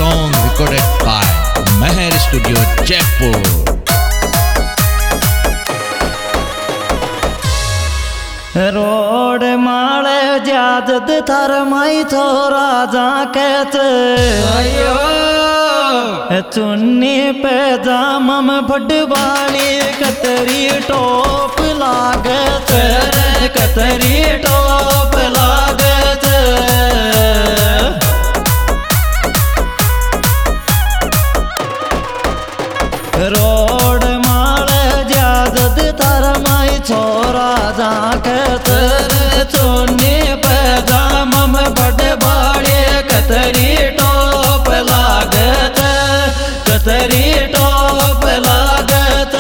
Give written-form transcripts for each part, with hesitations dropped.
song recorded by Meher Studio, Jaipur. रोड माले जाजद थर माई थोरा जा कहते चुन्नी पे जामम फटवाली कतरी टोप लागत कतरी टोप लागत रोड माले जाजद थर माई छोरा जा कहते चुन्नी पे जामम फटवाली कतरी टोप लागत कतरी टोप लागत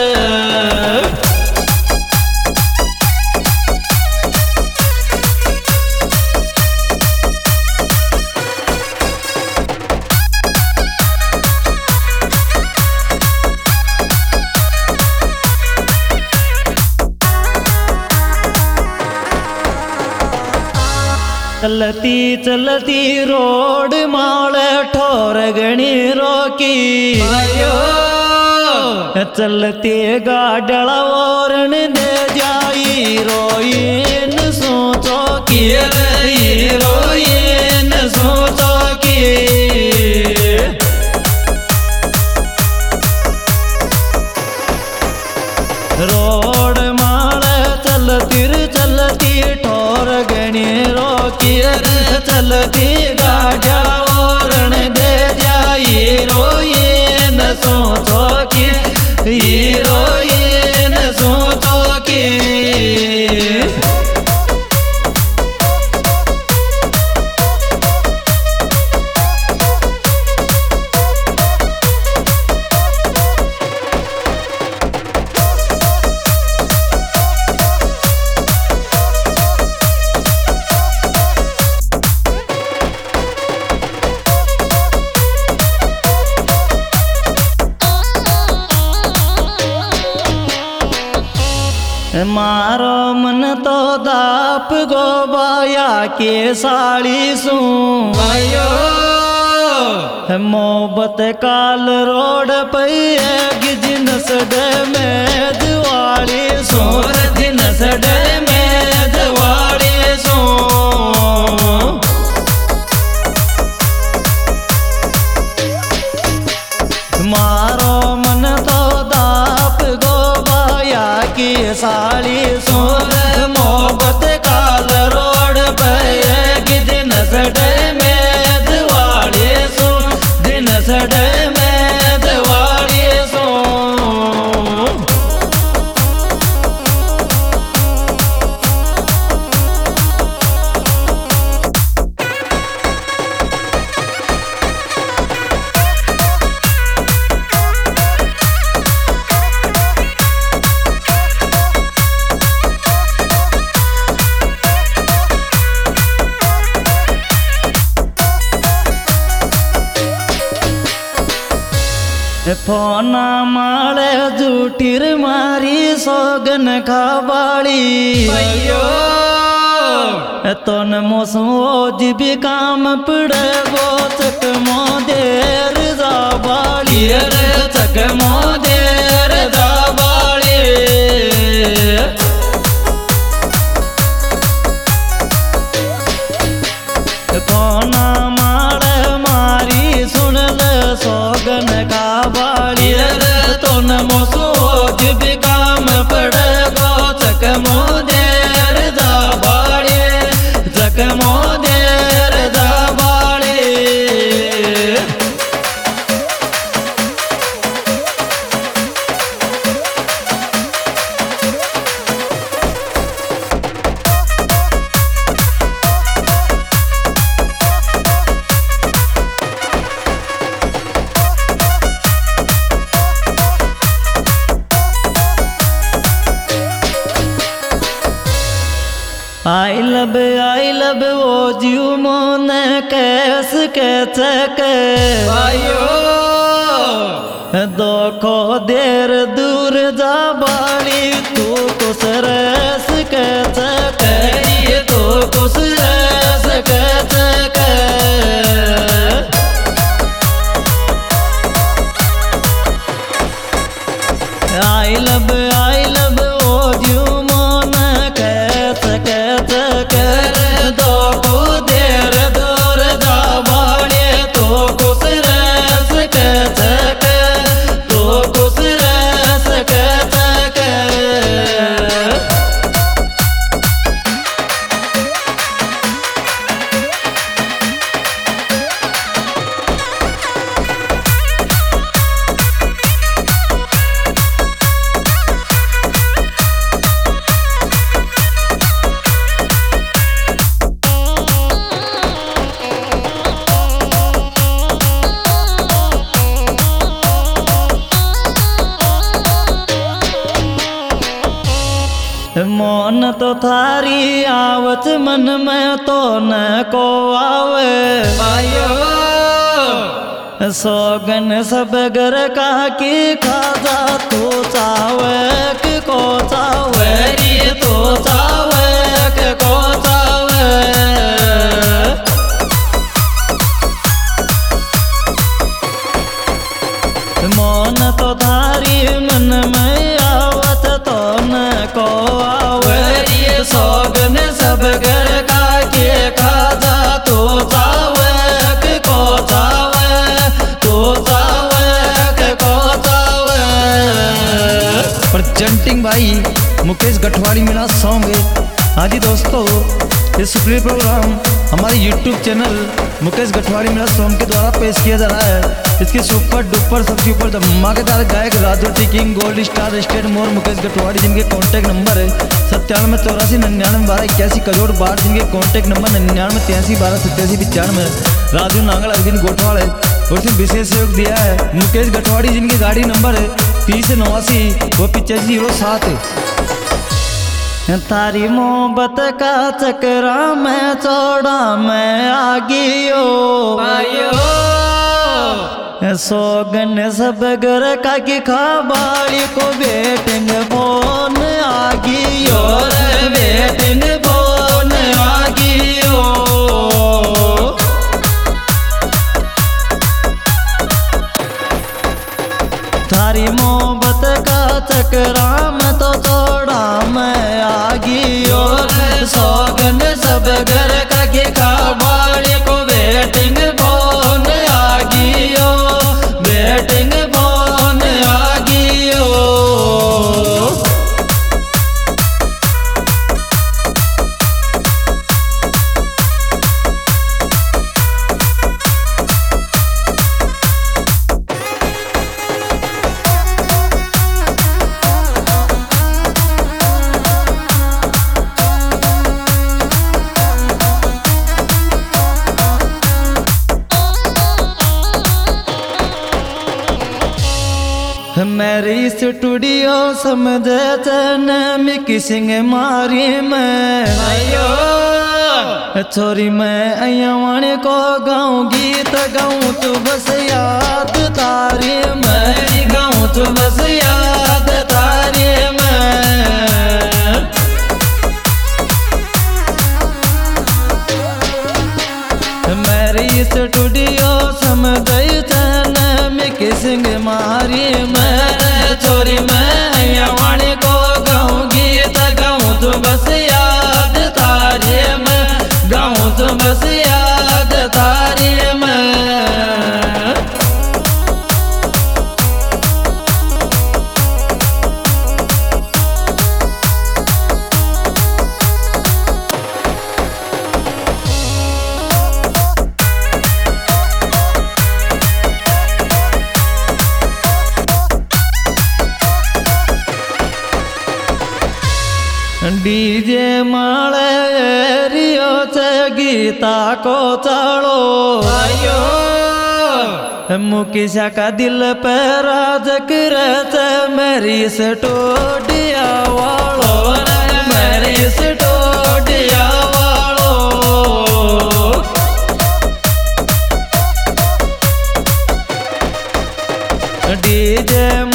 चलती चलती रोड माल ठोर गणी रोकी चलती गाडला ओरण दे जाई रोइन सोचो की रोइन सोचो की रोड माल चलती ठोर गणी रोकी चलती गाड़ा ओरण दे जाई रोइन सोचो की रोइन सोचो की मारो मन तो दाप गोबाया के साड़ी सू मोहब्बत काल रोड पे जिनस डे में दिवाली सो जिनस डे में दिवाली सो मारो मन तो दाप गोबाया की साड़ी सोर मोहब्बत काल रोड पे दिन सड़े में दिवाली सो दिन सड़े में दिवाली सो फोना माले झूठीर मारी सोगन खावाली तोन मोसोज भी काम पड़े वो चक मोदेर जावाली चक मोदेर जावाली फोना माले मारी सुन ले सोगन कावाली तो न मोसोज भी काम पड़े गो चक मोदेर जावाली चक मोदेर जावाली आई लब वो जीव मोन कैस के चक दोखो देर दूर जा बाली तू कुछ रस के चक तू कुछ रस के चक मौन तो थारी आवत मन में तो न को आवे भाइयों सोगन सब घर का की खाजा तू चावे कि को चावे रे तो चावे कि को चावे मौन तो थारी मन में आवत तो न को आवे रे सोगन सब घर का की खाजा तू चावे कि को चावे तू चावे कि को चावे। प्रेजेंटिंग भाई मुकेश गठवाड़ी मेरा सॉन्ग है। हाँ जी दोस्तों, ये सुप्रीम प्रोग्राम हमारे YouTube चैनल मुकेश गठवाड़ी मेरा सॉन्ग के द्वारा पेश किया जा रहा है। इसके सुपर डुपर सबसे ऊपर धमाकेदार गायक राजू टिकिंग gold star state more Mukesh Gathwadi, जिनके कॉन्टैक्ट नंबर है 97849991 करोड़ 62, जिनके कॉन्टैक्ट नंबर 9983128795। राजू नांगल अरविंद गोठवाड़ है और इसमें विशेष सहयोग दिया है मुकेश गठवाड़ी, जिनकी गाड़ी नंबर है 3089 व 8507 है। तारी मोहब्बत का चक्रा में चौड़ा में आ गियो भाइयों सोगन सब घर का की खाबाड़ी को बेटिंग फोन आ गियो रे बेटिंग फोन आ गियो। थारी मोहब्बत का चक्रा में तो चौड़ा में आ गियो सोगन सब घर का की खाबाड़ी को बेटिंग फोन आ गियो बेटिंग फोन आ गियो। मेरी स्टूडियो समझे चन मिक्सिंग मारी में भाइयों छोरी मैं अयवन को गाऊं गीत गाऊं तू बस याद तारी मैं गाऊं तू बस याद तारी मैं। मेरी स्टूडियो समझे चन मिक्सिंग मारी में छोरी मैं यवन को गाऊं गीत गाऊं तू बस याद तारी में गाऊं तू बस याद तारी में। डीजे माले रियो से गीता को चढ़ो भाइयों मुकेशा का दिल पे राज करे से मेरी स्टूडियो वालो मेरी स्टूडियो वालो। डीजे